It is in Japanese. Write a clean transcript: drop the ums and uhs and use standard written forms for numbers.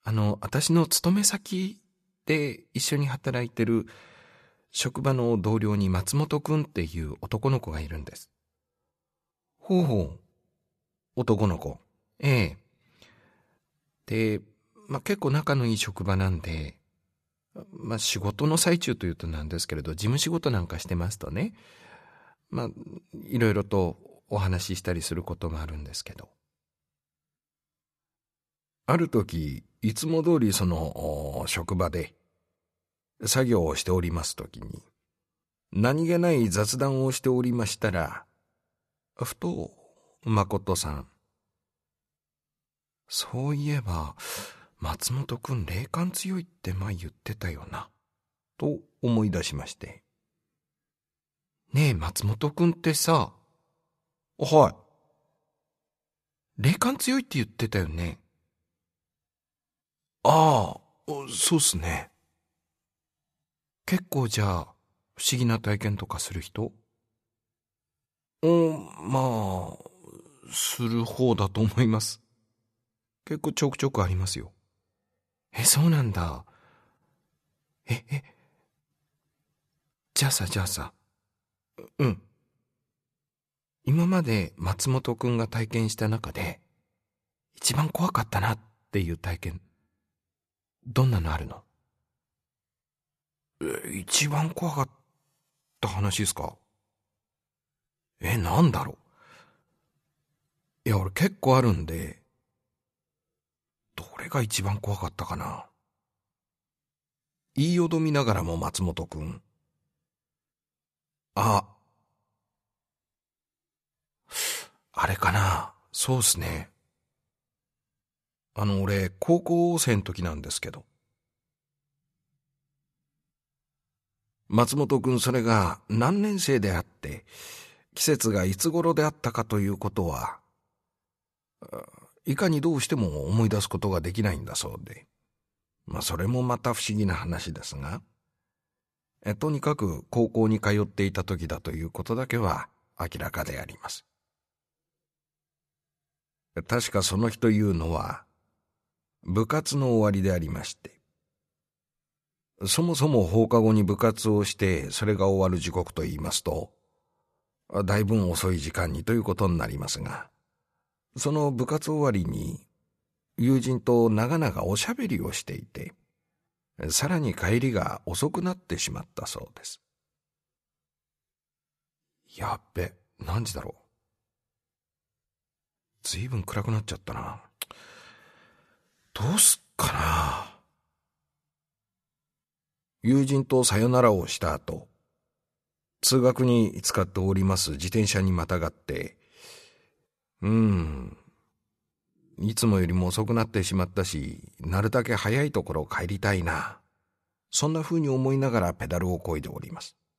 私の勤め先で一緒に働いてる職場の同僚に松本くんっていう男の子がいるんです。ほうほう、男の子。ええ。で、結構仲のいい職場なんで、仕事の最中というとなんですけれど、事務仕事なんかしてますとね、いろいろとお話ししたりすることもあるんですけど。ある時、いつも通りその職場で作業をしております時に、何気ない雑談をしておりましたら、ふと、誠さん、そういえば、松本くん霊感強いって前言ってたよな、と思い出しまして。ねえ、松本くんってさ、はい。霊感強いって言ってたよね。ああ、そうっすね。結構じゃあ、不思議な体験とかする人？する方だと思います。結構ちょくちょくありますよ。そうなんだ。え、え、じゃあさ、うん。今まで松本くんが体験した中で、一番怖かったなっていう体験、どんなのあるの？一番怖かった話ですか？なんだろう。いや、俺結構あるんで、どれが一番怖かったかな。言いよどみながらも松本くん。あ、あれかな。そうっすね。俺、高校生の時なんですけど。松本くんそれが何年生であって、季節がいつ頃であったかということは、いかにどうしても思い出すことができないんだそうで。それもまた不思議な話ですが、とにかく高校に通っていた時だということだけは明らかであります。確かその日というのは、部活の終わりでありまして、そもそも放課後に部活をしてそれが終わる時刻と言いますと、だいぶ遅い時間にということになりますが、その部活終わりに友人と長々おしゃべりをしていて、さらに帰りが遅くなってしまったそうです。やっべ、何時だろう。ずいぶん暗くなっちゃったな。どうすっかな。友人とさよならをした後、通学に使っております自転車にまたがって、いつもよりも遅くなってしまったし、なるだけ早いところ帰りたいな。そんな風に思いながらペダルを漕いでおります。